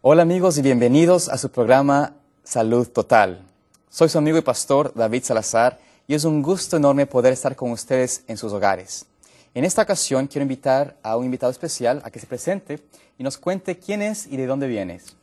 Hola amigos y bienvenidos a su programa Salud Total. Soy su amigo y pastor David Salazar y es un gusto enorme poder estar con ustedes en sus hogares. En esta ocasión quiero invitar a un invitado especial a que se presente y nos cuente quién es y de dónde vienes.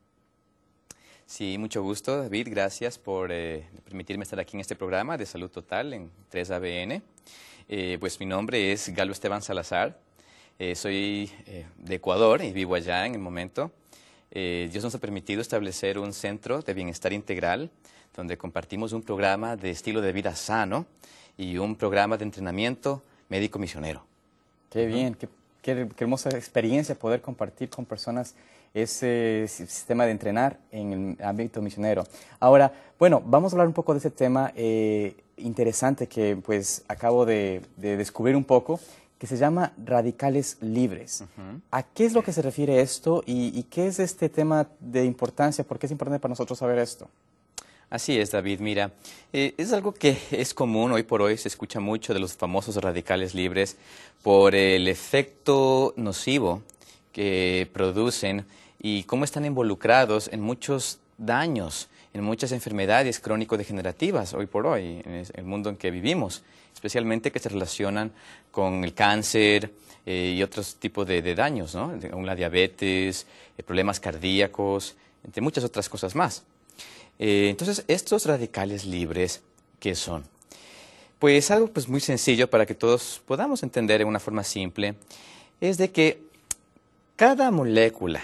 Sí, mucho gusto, David. Gracias por permitirme estar aquí en este programa de Salud Total en 3ABN. Pues mi nombre es Galo Esteban Salazar. Soy de Ecuador y vivo allá en el momento. Dios nos ha permitido establecer un centro de bienestar integral donde compartimos un programa de estilo de vida sano y un programa de entrenamiento médico misionero. Qué bien, qué hermosa experiencia poder compartir con personas ese sistema de entrenar en el ámbito misionero. Ahora, bueno, vamos a hablar un poco de ese tema interesante que pues acabo de descubrir un poco, que se llama radicales libres. ¿A qué es lo que se refiere esto y qué es este tema de importancia? ¿Por qué es importante para nosotros saber esto? Así es, David. Mira, es algo que es común, hoy por hoy se escucha mucho de los famosos radicales libres por el efecto nocivo que producen y cómo están involucrados en muchos daños, en muchas enfermedades crónico-degenerativas hoy por hoy, en el mundo en que vivimos, especialmente que se relacionan con el cáncer y otros tipos de daños, ¿no? La diabetes, problemas cardíacos, entre muchas otras cosas más. Entonces, estos radicales libres, ¿qué son? Pues algo pues, muy sencillo para que todos podamos entender de una forma simple, es de que cada molécula,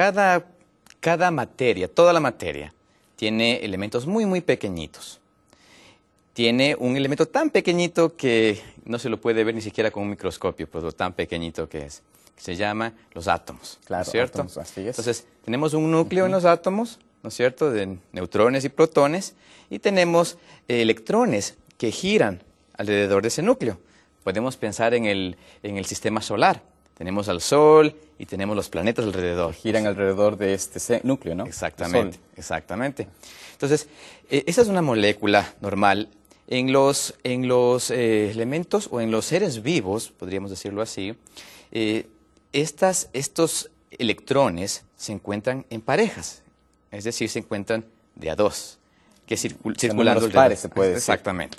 cada materia, toda la materia, tiene elementos muy, muy pequeñitos. Tiene un elemento tan pequeñito que no se lo puede ver ni siquiera con un microscopio, por lo tan pequeñito que es, que se llama los átomos, Claro, ¿no es cierto? átomos, así es. Entonces, tenemos un núcleo en los átomos, ¿no es cierto?, de neutrones y protones, y tenemos electrones que giran alrededor de ese núcleo. Podemos pensar en el sistema solar. Tenemos al Sol y tenemos los planetas alrededor. Giran alrededor de este núcleo, ¿no? Exactamente, exactamente. Entonces, esa es una molécula normal. En los elementos o en los seres vivos, podríamos decirlo así, estos electrones se encuentran en parejas, es decir, se encuentran de a dos, que circulando números pares, se puede decir. Exactamente.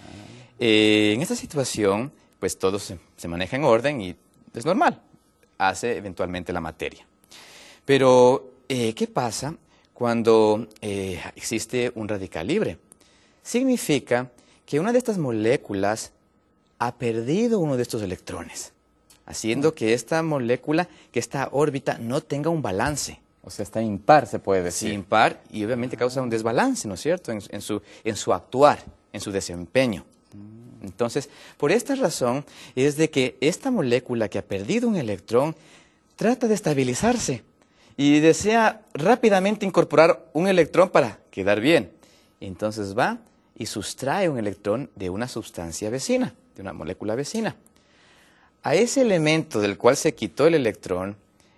En esta situación, pues todo se maneja en orden y es normal, hace eventualmente la materia. Pero, ¿qué pasa cuando existe un radical libre? Significa que una de estas moléculas ha perdido uno de estos electrones, haciendo que esta molécula, que esta órbita, no tenga un balance. O sea, está impar, se puede decir. Sí, impar, y obviamente causa un desbalance, ¿no es cierto?, en su actuar, en su desempeño. Entonces, por esta razón es de que esta molécula que ha perdido un electrón trata de estabilizarse y desea rápidamente incorporar un electrón para quedar bien. Entonces va y sustrae un electrón de una sustancia vecina, de una molécula vecina. A ese elemento del cual se quitó el electrón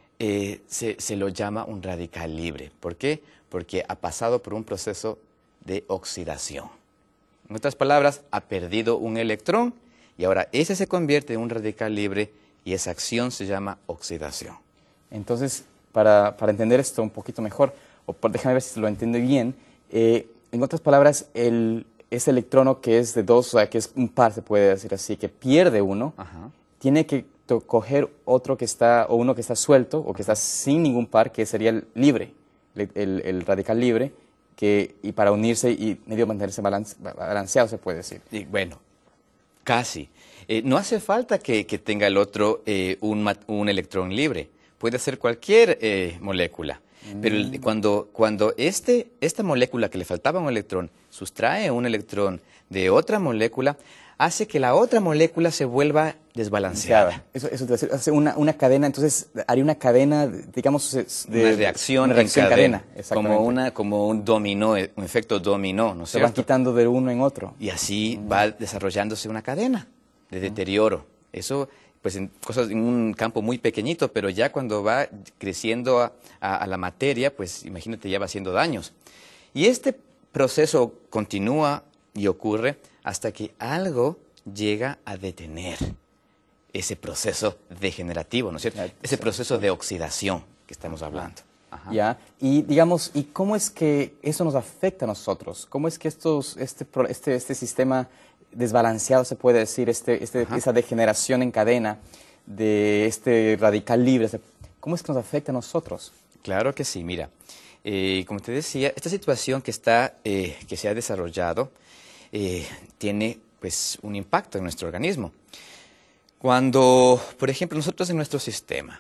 se lo llama un radical libre. ¿Por qué? Porque ha pasado por un proceso de oxidación. En otras palabras, ha perdido un electrón y ahora ese se convierte en un radical libre y esa acción se llama oxidación. Entonces, para entender esto un poquito mejor, déjame ver si lo entiendo bien, en otras palabras, ese electrono que es de dos, o sea, que es un par, se puede decir así, que pierde uno, tiene que coger otro que está, o uno que está suelto, o que está sin ningún par, que sería el libre, el radical libre, y para unirse y medio mantenerse balanceado, se puede decir. Y bueno, casi. No hace falta que tenga el otro un electrón libre. Puede ser cualquier molécula. Pero cuando esta molécula que le faltaba un electrón sustrae un electrón de otra molécula, hace que la otra molécula se vuelva desbalanceada. Eso te va a decir, hace una cadena, entonces haría una cadena, digamos, una reacción en cadena, como un dominó, un efecto dominó, ¿no es cierto? Se van quitando de uno en otro. Y así va desarrollándose una cadena de deterioro. Eso, pues, en un campo muy pequeñito, pero ya cuando va creciendo a la materia, pues, imagínate, ya va haciendo daños. Y este proceso continúa y ocurre hasta que algo llega a detener ese proceso degenerativo, ¿no es cierto? Ese proceso de oxidación que estamos hablando. Ajá. ¿ya? Y digamos, ¿y cómo es que eso nos afecta a nosotros? ¿Cómo es que este sistema desbalanceado, se puede decir, Ajá. esa degeneración en cadena de este radical libre, cómo es que nos afecta a nosotros? Claro que sí, mira. Como te decía, esta situación que se ha desarrollado tiene pues un impacto en nuestro organismo. Cuando, por ejemplo, nosotros en nuestro sistema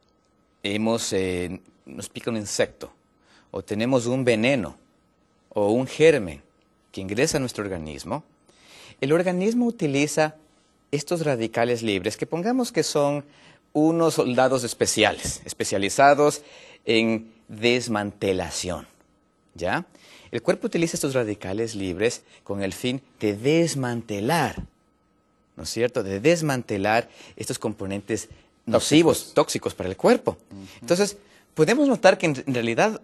nos pica un insecto, o tenemos un veneno, o un germen que ingresa a nuestro organismo, el organismo utiliza estos radicales libres, que pongamos que son unos soldados especializados en desmantelación, ¿ya? El cuerpo utiliza estos radicales libres con el fin de desmantelar, ¿no es cierto?, de desmantelar estos componentes nocivos, tóxicos para el cuerpo. Entonces, podemos notar que en realidad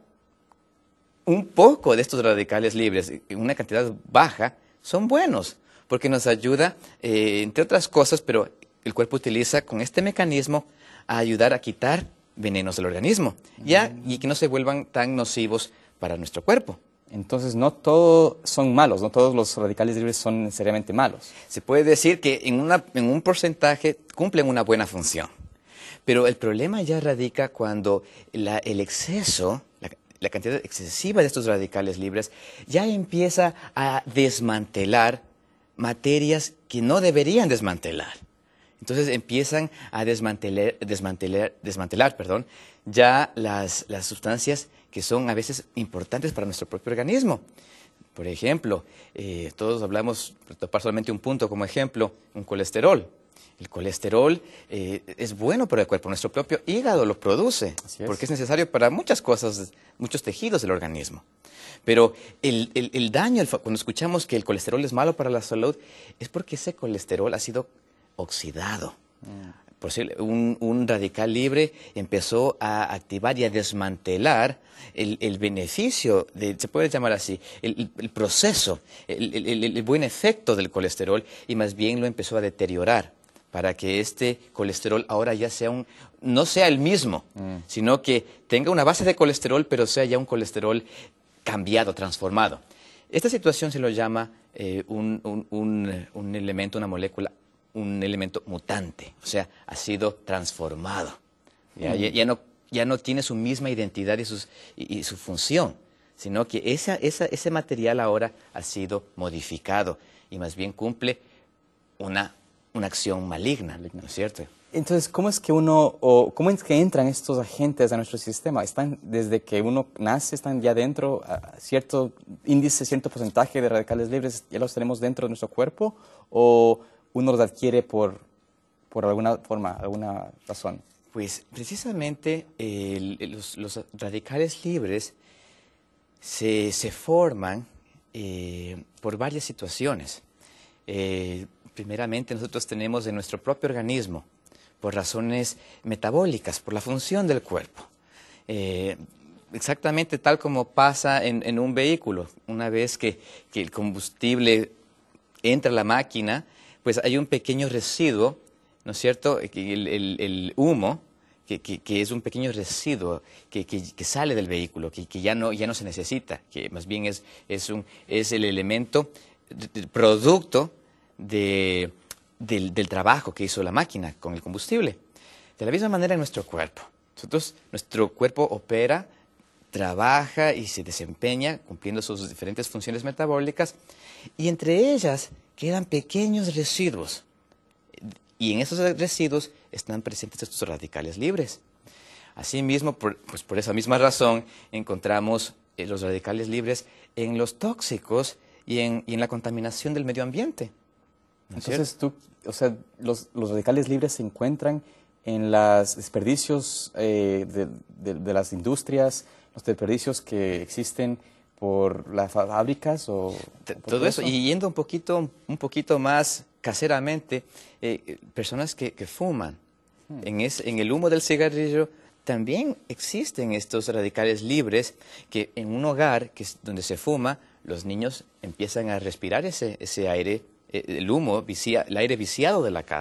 un poco de estos radicales libres, en una cantidad baja, son buenos, porque nos ayuda, entre otras cosas, pero el cuerpo utiliza con este mecanismo a ayudar a quitar venenos del organismo, ¿ya? Y que no se vuelvan tan nocivos para nuestro cuerpo. Entonces, no todos son malos, no todos los radicales libres son necesariamente malos. Se puede decir que en un porcentaje cumplen una buena función, pero el problema ya radica cuando el exceso, la cantidad excesiva de estos radicales libres ya empieza a desmantelar materias que no deberían desmantelar. Entonces empiezan a desmantelar, ya las sustancias que son a veces importantes para nuestro propio organismo. Por ejemplo, todos hablamos, para topar solamente un punto como ejemplo, un colesterol. El colesterol es bueno para el cuerpo, nuestro propio hígado lo produce, porque es necesario para muchas cosas, muchos tejidos del organismo. Pero el daño, cuando escuchamos que el colesterol es malo para la salud, es porque ese colesterol ha sido oxidado. Por decir, un radical libre empezó a activar y a desmantelar el beneficio, se puede llamar así, el proceso, el buen efecto del colesterol, y más bien lo empezó a deteriorar para que este colesterol ahora ya no sea el mismo, sino que tenga una base de colesterol, pero sea ya un colesterol cambiado, transformado. Esta situación se lo llama un elemento, una molécula, un elemento mutante, o sea, ha sido transformado. Ya no tiene su misma identidad y su función, sino que ese material ahora ha sido modificado y más bien cumple una acción maligna, ¿no es cierto? Entonces, ¿cómo es que cómo es que entran estos agentes a nuestro sistema? ¿Están desde que uno nace, están ya dentro, a cierto índice, cierto porcentaje de radicales libres, ya los tenemos dentro de nuestro cuerpo? ¿O uno los adquiere por alguna forma, alguna razón? Pues precisamente los radicales libres se forman por varias situaciones. Primeramente, nosotros tenemos en nuestro propio organismo, por razones metabólicas, por la función del cuerpo. Exactamente tal como pasa en un vehículo. Una vez que el combustible entra a la máquina, pues hay un pequeño residuo, ¿no es cierto? El humo, que es un pequeño residuo que sale del vehículo, que ya no se necesita, que más bien es el elemento, producto del trabajo que hizo la máquina con el combustible. De la misma manera en nuestro cuerpo. Nuestro cuerpo opera, trabaja y se desempeña cumpliendo sus diferentes funciones metabólicas, y entre ellas quedan pequeños residuos. Y en esos residuos están presentes estos radicales libres. Asimismo, por esa misma razón, encontramos los radicales libres en los tóxicos y en la contaminación del medio ambiente. ¿No es cierto? Entonces, los radicales libres se encuentran en los desperdicios de las industrias, los desperdicios que existen por las fábricas o todo eso. Y yendo un poquito más caseramente, personas que fuman. En el humo del cigarrillo también existen estos radicales libres que en un hogar donde se fuma, los niños empiezan a respirar ese aire, el humo, el aire viciado de la casa,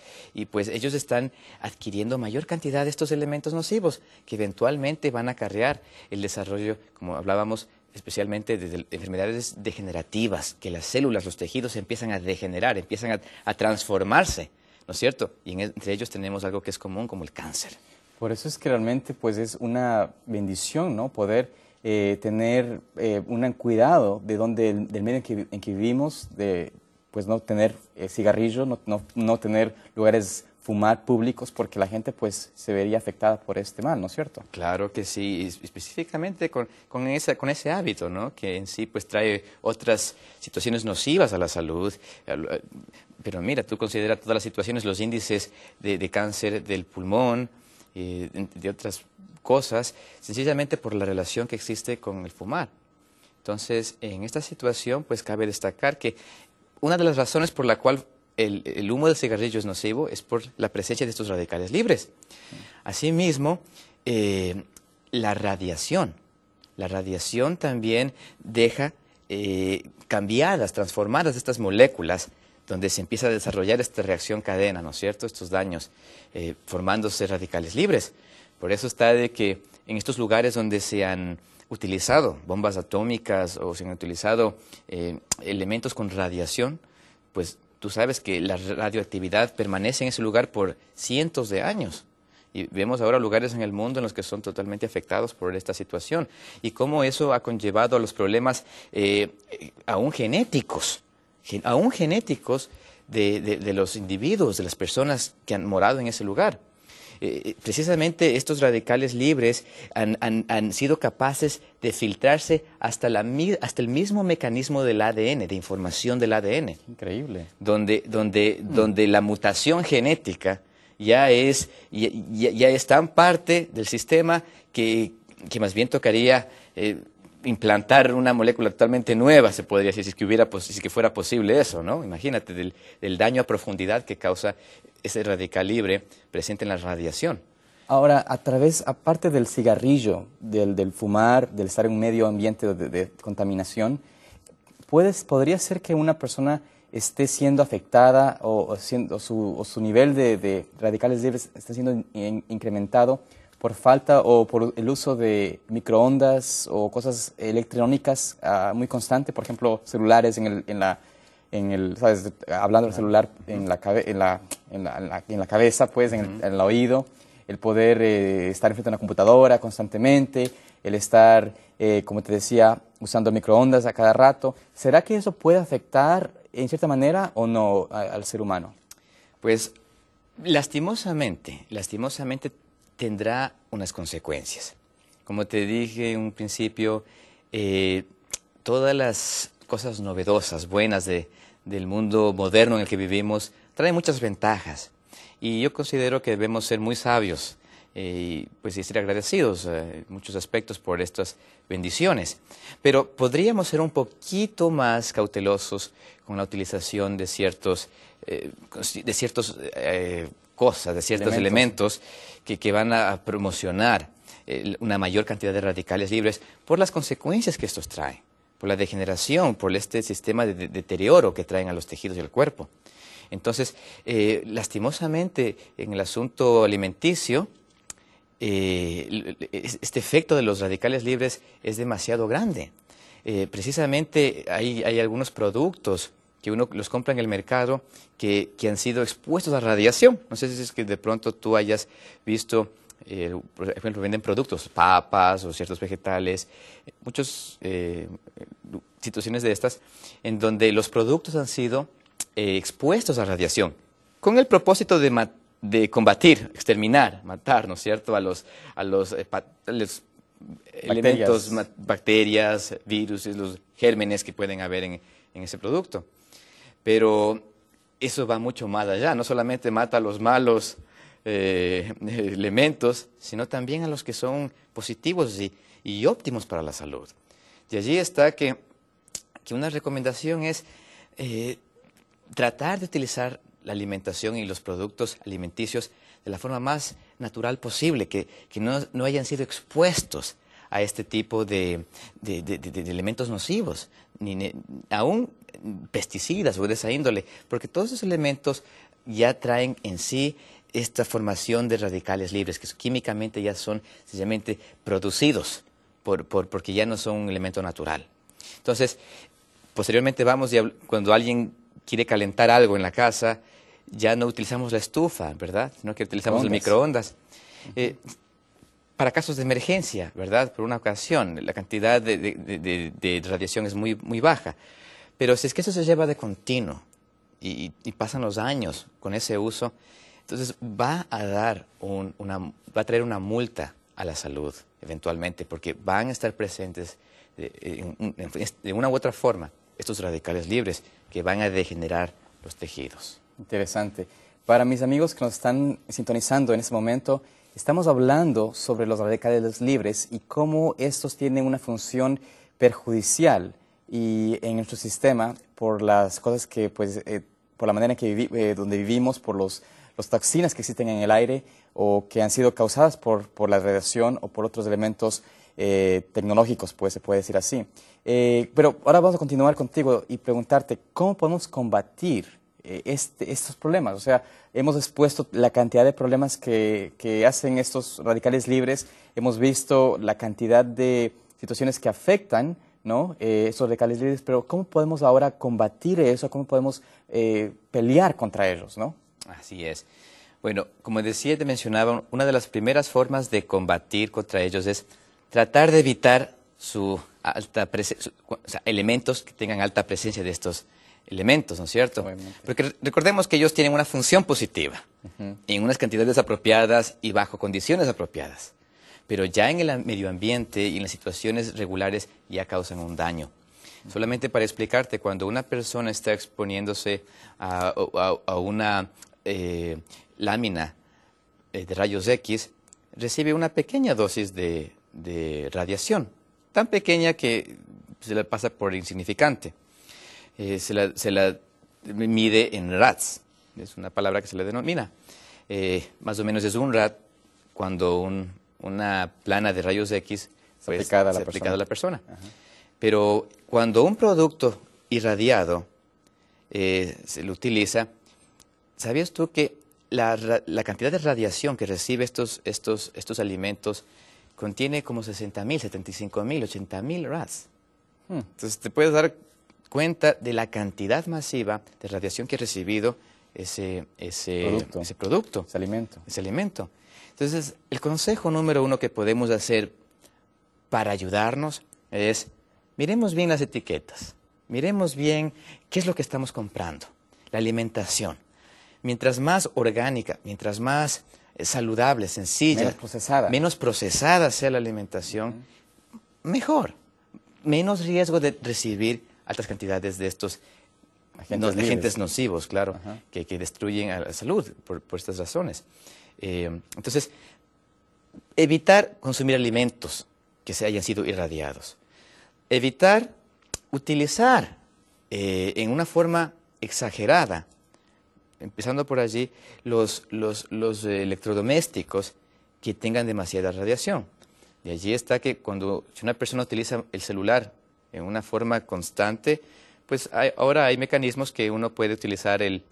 y pues ellos están adquiriendo mayor cantidad de estos elementos nocivos que eventualmente van a acarrear el desarrollo, como hablábamos, especialmente de enfermedades degenerativas, que las células, los tejidos empiezan a degenerar, empiezan a transformarse, ¿no es cierto? Y entre ellos tenemos algo que es común como el cáncer. Por eso es que realmente pues es una bendición, ¿no? Poder tener un cuidado de del medio en que vivimos, de pues no tener cigarrillos, no tener lugares fumar públicos, porque la gente pues se vería afectada por este mal, ¿no es cierto? Claro que sí, específicamente con ese hábito, ¿no? Que en sí pues trae otras situaciones nocivas a la salud. Pero mira, tú consideras todas las situaciones, los índices de cáncer del pulmón, de otras cosas, sencillamente por la relación que existe con el fumar. Entonces, en esta situación, pues cabe destacar que una de las razones por la cual el humo del cigarrillo es nocivo es por la presencia de estos radicales libres. Asimismo, la radiación también deja cambiadas, transformadas estas moléculas, donde se empieza a desarrollar esta reacción cadena, ¿no es cierto?, estos daños, formándose radicales libres. Por eso está de que en estos lugares donde se han utilizado bombas atómicas o se han utilizado elementos con radiación, pues tú sabes que la radioactividad permanece en ese lugar por cientos de años. Y vemos ahora lugares en el mundo en los que son totalmente afectados por esta situación. Y cómo eso ha conllevado a los problemas aún genéticos de los individuos, de las personas que han morado en ese lugar. Precisamente estos radicales libres han sido capaces de filtrarse hasta el mismo mecanismo del ADN, de información del ADN. Increíble. Donde la mutación genética ya es tan parte del sistema que más bien tocaría implantar una molécula totalmente nueva, se podría decir, si es que fuera posible eso, ¿no? Imagínate del daño a profundidad que causa ese radical libre presente en la radiación. Ahora, aparte del cigarrillo, del fumar, del estar en un medio ambiente de contaminación, ¿podría ser que una persona esté siendo afectada o su nivel de radicales libres esté siendo incrementado por falta o por el uso de microondas o cosas electrónicas muy constante? Por ejemplo, celulares ¿sabes? Hablando del celular en la cabeza, pues, en el oído, el poder estar enfrente de una computadora constantemente, el estar, como te decía, usando microondas a cada rato. ¿Será que eso puede afectar en cierta manera o no al ser humano? Pues lastimosamente tendrá unas consecuencias. Como te dije en un principio, todas las cosas novedosas, buenas del mundo moderno en el que vivimos, traen muchas ventajas. Y yo considero que debemos ser muy sabios y ser agradecidos en muchos aspectos por estas bendiciones. Pero podríamos ser un poquito más cautelosos con la utilización de ciertos elementos que van a promocionar una mayor cantidad de radicales libres por las consecuencias que estos traen, por la degeneración, por este sistema de deterioro que traen a los tejidos y al cuerpo. Entonces, lastimosamente, en el asunto alimenticio, este efecto de los radicales libres es demasiado grande. Precisamente hay algunos productos que uno los compra en el mercado que han sido expuestos a radiación. No sé si es que de pronto tú hayas visto, por ejemplo, venden productos, papas o ciertos vegetales, muchas situaciones de estas, en donde los productos han sido expuestos a radiación, con el propósito de combatir, exterminar, matar, ¿no es cierto?, a los elementos, bacterias, virus, los gérmenes que pueden haber en ese producto. Pero eso va mucho más allá, no solamente mata a los malos elementos, sino también a los que son positivos y óptimos para la salud. Y allí está que una recomendación es tratar de utilizar la alimentación y los productos alimenticios de la forma más natural posible, que no hayan sido expuestos a este tipo de elementos nocivos, ni aún pesticidas o de esa índole, porque todos esos elementos ya traen en sí esta formación de radicales libres, que químicamente ya son sencillamente producidos porque ya no son un elemento natural. Entonces, posteriormente cuando alguien quiere calentar algo en la casa, ya no utilizamos la estufa, ¿verdad? Sino que utilizamos el microondas. Para casos de emergencia, ¿verdad? Por una ocasión, la cantidad de radiación es muy, muy baja. Pero si es que eso se lleva de continuo y pasan los años con ese uso, entonces va a traer una multa a la salud, eventualmente, porque van a estar presentes de una u otra forma estos radicales libres que van a degenerar los tejidos. Interesante. Para mis amigos que nos están sintonizando en este momento, estamos hablando sobre los radicales libres y cómo estos tienen una función perjudicial en nuestro sistema por las cosas que, por la manera en que donde vivimos, por los toxinas que existen en el aire o que han sido causadas por la radiación o por otros elementos tecnológicos, pues se puede decir así. Pero ahora vamos a continuar contigo y preguntarte, ¿cómo podemos combatir estos problemas? O sea, hemos expuesto la cantidad de problemas que hacen estos radicales libres, hemos visto la cantidad de situaciones que afectan, ¿no? Estos radicales libres, pero ¿cómo podemos ahora combatir eso? ¿Cómo podemos pelear contra ellos, ¿no? Así es. Bueno, como decía, te mencionaba, una de las primeras formas de combatir contra ellos es tratar de evitar elementos que tengan alta presencia de estos elementos, ¿no es cierto? Obviamente. Porque recordemos que ellos tienen una función positiva en unas cantidades apropiadas y bajo condiciones apropiadas. Pero ya en el medio ambiente y en las situaciones regulares ya causan un daño. Solamente para explicarte, cuando una persona está exponiéndose a una lámina de rayos X, recibe una pequeña dosis de radiación, tan pequeña que se la pasa por insignificante. Se la mide en rads, es una palabra que se le denomina. Más o menos es un rad cuando una plana de rayos X pues, aplicada a la persona. Ajá. Pero cuando un producto irradiado se lo utiliza, ¿sabías tú que la cantidad de radiación que recibe estos alimentos contiene como 60.000, 75.000, 80.000 rads? Entonces te puedes dar cuenta de la cantidad masiva de radiación que ha recibido ese producto, ese alimento. Entonces, el consejo número 1 que podemos hacer para ayudarnos es, miremos bien las etiquetas, miremos bien qué es lo que estamos comprando, la alimentación. Mientras más orgánica, mientras más saludable, sencilla, menos procesada sea la alimentación, mejor. Menos riesgo de recibir altas cantidades de estos agentes nocivos, claro, que destruyen a la salud por estas razones. Entonces, evitar consumir alimentos que se hayan sido irradiados. Evitar utilizar en una forma exagerada, empezando por allí, los electrodomésticos que tengan demasiada radiación. Y allí está que si una persona utiliza el celular en una forma constante, pues ahora hay mecanismos que uno puede utilizar el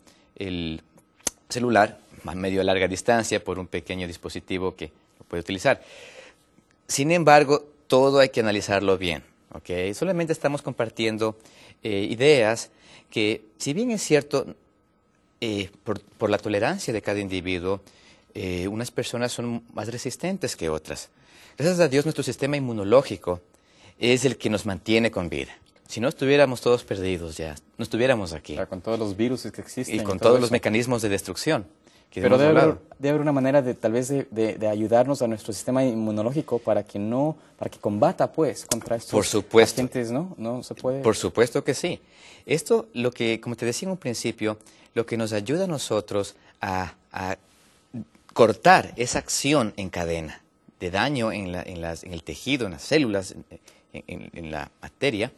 celular a medio a larga distancia por un pequeño dispositivo que lo puede utilizar. Sin embargo, todo hay que analizarlo bien, ¿ok? Solamente estamos compartiendo ideas que, si bien es cierto, por la tolerancia de cada individuo, unas personas son más resistentes que otras. Gracias a Dios, nuestro sistema inmunológico es el que nos mantiene con vida. Si no estuviéramos todos perdidos ya, no estuviéramos aquí. Con todos los virus que existen. Y con todos los mecanismos de destrucción. Pero debe haber una manera tal vez de ayudarnos a nuestro sistema inmunológico para que combata pues contra estos agentes, ¿no? No se puede. Por supuesto que sí. Esto, como te decía en un principio, lo que nos ayuda a nosotros a cortar esa acción en cadena de daño en el tejido, en las células, en la materia,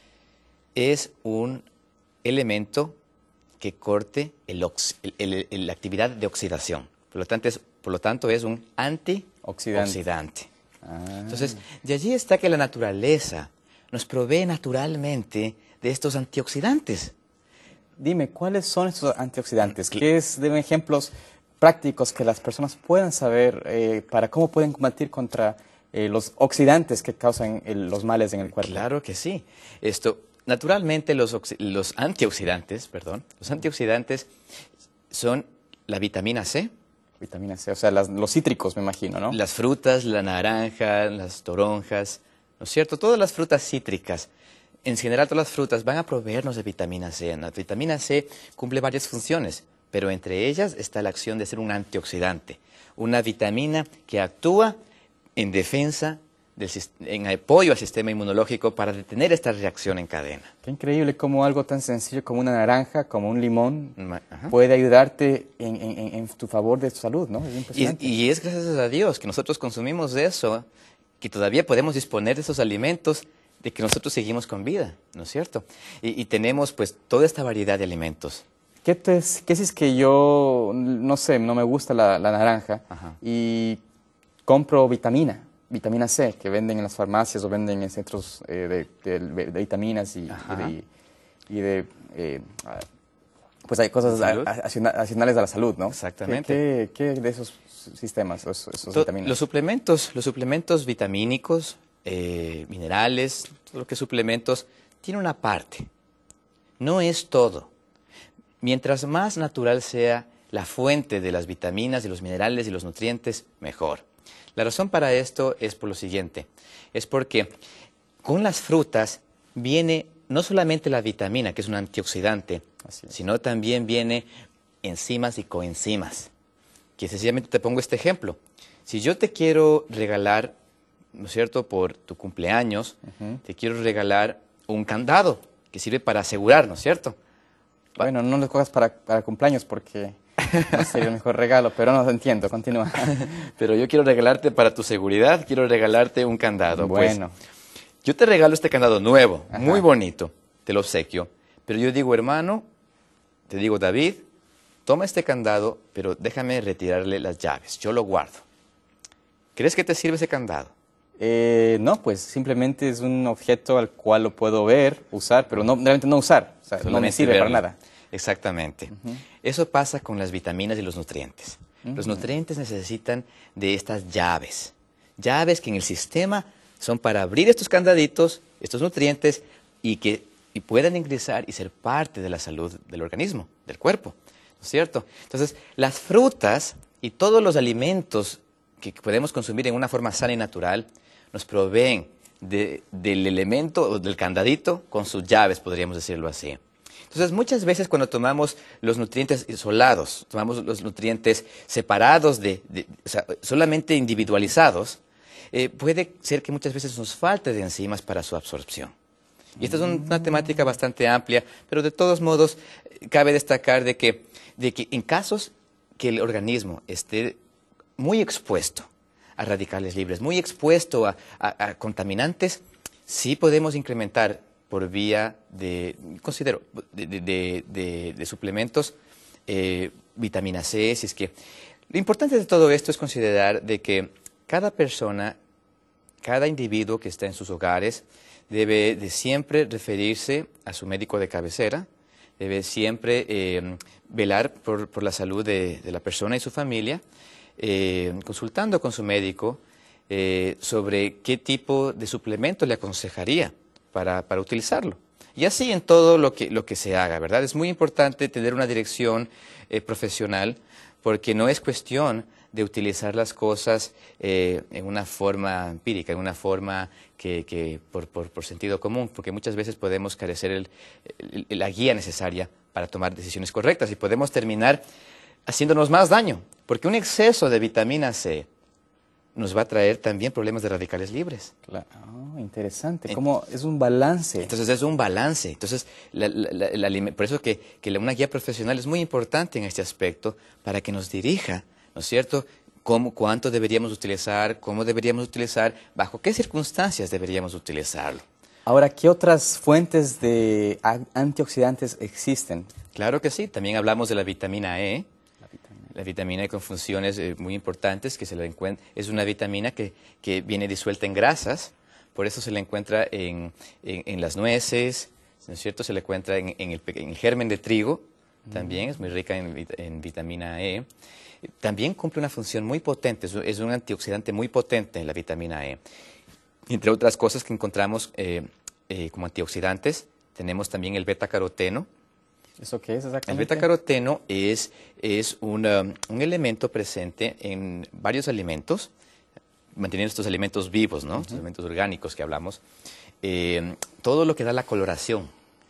es un elemento que corte la actividad de oxidación. Por lo tanto, es un antioxidante. Entonces, de allí está que la naturaleza nos provee naturalmente de estos antioxidantes. dime, ¿cuáles son estos antioxidantes? ¿Qué es? Deme ejemplos prácticos que las personas puedan saber para cómo pueden combatir contra los oxidantes que causan los males en el cuerpo. Claro que sí. Naturalmente los antioxidantes son la vitamina C. Vitamina C, o sea, los cítricos, me imagino, ¿no? Las frutas, la naranja, las toronjas, ¿no es cierto? Todas las frutas cítricas. En general, todas las frutas van a proveernos de vitamina C. La vitamina C cumple varias funciones, pero entre ellas está la acción de ser un antioxidante. Una vitamina que actúa en defensa, en apoyo al sistema inmunológico para detener esta reacción en cadena. Qué increíble cómo algo tan sencillo como una naranja, como un limón, Ajá. puede ayudarte en tu favor de tu salud, ¿no? Es impresionante. Y es gracias a Dios que nosotros consumimos de eso, que todavía podemos disponer de esos alimentos, de que nosotros seguimos con vida, ¿no es cierto? Y tenemos pues toda esta variedad de alimentos. ¿Qué si es que yo, no sé, no me gusta la naranja Ajá. y compro vitamina C, que venden en las farmacias o venden en centros de vitaminas pues hay cosas adicionales a la salud, ¿no? Exactamente. ¿Qué de esos sistemas, esos vitaminas? Los suplementos vitamínicos, minerales, todo lo que es suplementos, tiene una parte. No es todo. Mientras más natural sea la fuente de las vitaminas, de los minerales y los nutrientes, mejor. La razón para esto es por lo siguiente. Es porque con las frutas viene no solamente la vitamina, que es un antioxidante, sino también viene enzimas y coenzimas. Que sencillamente te pongo este ejemplo. Si yo te quiero regalar, ¿no es cierto?, por tu cumpleaños, te quiero regalar un candado que sirve para asegurar, ¿no es cierto? Bueno, no lo cojas para cumpleaños porque no sería el mejor regalo, pero no entiendo, continúa. Pero yo quiero regalarte para tu seguridad, quiero regalarte un candado. Bueno. Pues, yo te regalo este candado nuevo, Ajá. muy bonito, te lo obsequio. Pero yo digo, hermano, te digo, David, toma este candado, pero déjame retirarle las llaves, yo lo guardo. ¿Crees que te sirve ese candado? No, pues simplemente es un objeto al cual lo puedo ver, usar, pero realmente no usar. O sea, no me sirve para nada. Exactamente. Eso pasa con las vitaminas y los nutrientes. Los nutrientes necesitan de estas llaves. Llaves que en el sistema son para abrir estos candaditos, estos nutrientes, y puedan ingresar y ser parte de la salud del organismo, del cuerpo. ¿No es cierto? Entonces, las frutas y todos los alimentos que podemos consumir en una forma sana y natural nos proveen del elemento o del candadito con sus llaves, podríamos decirlo así. Entonces, muchas veces cuando tomamos los nutrientes isolados, tomamos los nutrientes separados, o sea, solamente individualizados, puede ser que muchas veces nos falte de enzimas para su absorción. Y esta es una temática bastante amplia, pero de todos modos cabe destacar de que en casos que el organismo esté muy expuesto a radicales libres, muy expuesto a contaminantes, sí podemos incrementar por vía de suplementos, vitamina C, si es que... Lo importante de todo esto es considerar de que cada persona, cada individuo que está en sus hogares, debe de siempre referirse a su médico de cabecera, debe siempre velar por la salud de la persona y su familia, consultando con su médico sobre qué tipo de suplemento le aconsejaría para utilizarlo. Y así en todo lo que se haga, ¿verdad? Es muy importante tener una dirección profesional, porque no es cuestión de utilizar las cosas en una forma empírica, en una forma que por sentido común, porque muchas veces podemos carecer la guía necesaria para tomar decisiones correctas y podemos terminar haciéndonos más daño, porque un exceso de vitamina C nos va a traer también problemas de radicales libres. Claro. Oh, interesante. ¿Cómo es un balance? Entonces es un balance. Entonces, por eso que una guía profesional es muy importante en este aspecto para que nos dirija, ¿no es cierto?, cuánto deberíamos utilizar, cómo deberíamos utilizar, bajo qué circunstancias deberíamos utilizarlo. Ahora, ¿qué otras fuentes de antioxidantes existen? Claro que sí. También hablamos de la vitamina E. La vitamina E con funciones muy importantes, que es una vitamina que viene disuelta en grasas, por eso se la encuentra en las nueces, ¿no es cierto? Se le encuentra en el germen de trigo, también es muy rica en vitamina E. También cumple una función muy potente, es un antioxidante muy potente la vitamina E. Entre otras cosas que encontramos como antioxidantes, tenemos también el betacaroteno. ¿Eso qué es exactamente? El betacaroteno es un elemento presente en varios alimentos, manteniendo estos alimentos vivos, ¿no? Estos alimentos orgánicos que hablamos. Todo lo que da la coloración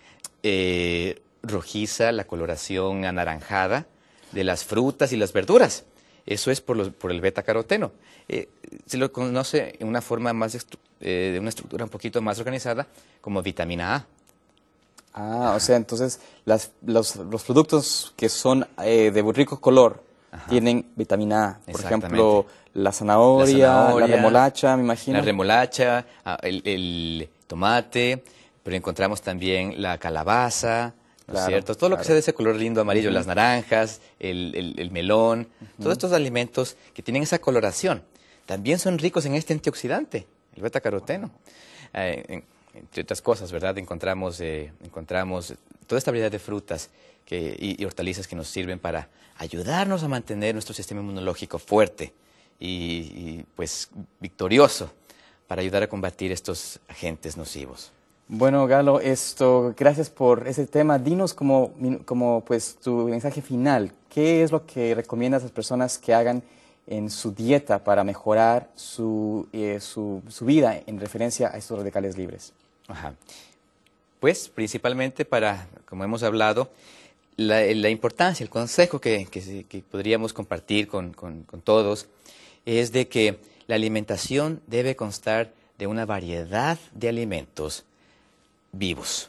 rojiza, la coloración anaranjada de las frutas y las verduras. Eso es por el betacaroteno. Se lo conoce en una forma de una estructura un poquito más organizada como vitamina A. Ah, o sea, entonces los productos que son de muy rico color tienen vitamina A. Por ejemplo, la zanahoria, la remolacha, me imagino. La remolacha, el tomate, pero encontramos también la calabaza, ¿no es cierto? Todo lo que sea de ese color lindo amarillo, las naranjas, el melón, todos estos alimentos que tienen esa coloración, también son ricos en este antioxidante, el betacaroteno. Entre otras cosas, ¿verdad? Encontramos toda esta variedad de frutas y hortalizas que nos sirven para ayudarnos a mantener nuestro sistema inmunológico fuerte y pues victorioso para ayudar a combatir estos agentes nocivos. Bueno, Galo, gracias por ese tema. Dinos como pues tu mensaje final, ¿qué es lo que recomiendas a las personas que hagan en su dieta para mejorar su vida en referencia a estos radicales libres? Ajá. Pues principalmente como hemos hablado, la importancia, el consejo que podríamos compartir con todos es de que la alimentación debe constar de una variedad de alimentos vivos,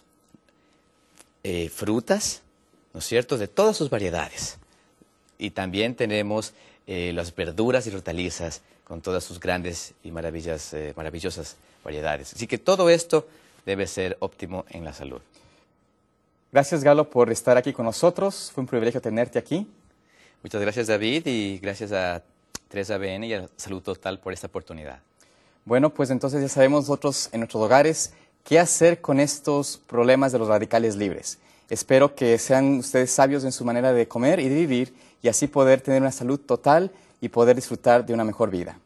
frutas, ¿no es cierto?, de todas sus variedades. Y también tenemos las verduras y hortalizas con todas sus grandes y maravillosas variedades. Así que todo esto debe ser óptimo en la salud. Gracias, Galo, por estar aquí con nosotros. Fue un privilegio tenerte aquí. Muchas gracias, David, y gracias a 3ABN y a Salud Total por esta oportunidad. Bueno, pues entonces ya sabemos nosotros en nuestros hogares qué hacer con estos problemas de los radicales libres. Espero que sean ustedes sabios en su manera de comer y de vivir y así poder tener una salud total y poder disfrutar de una mejor vida.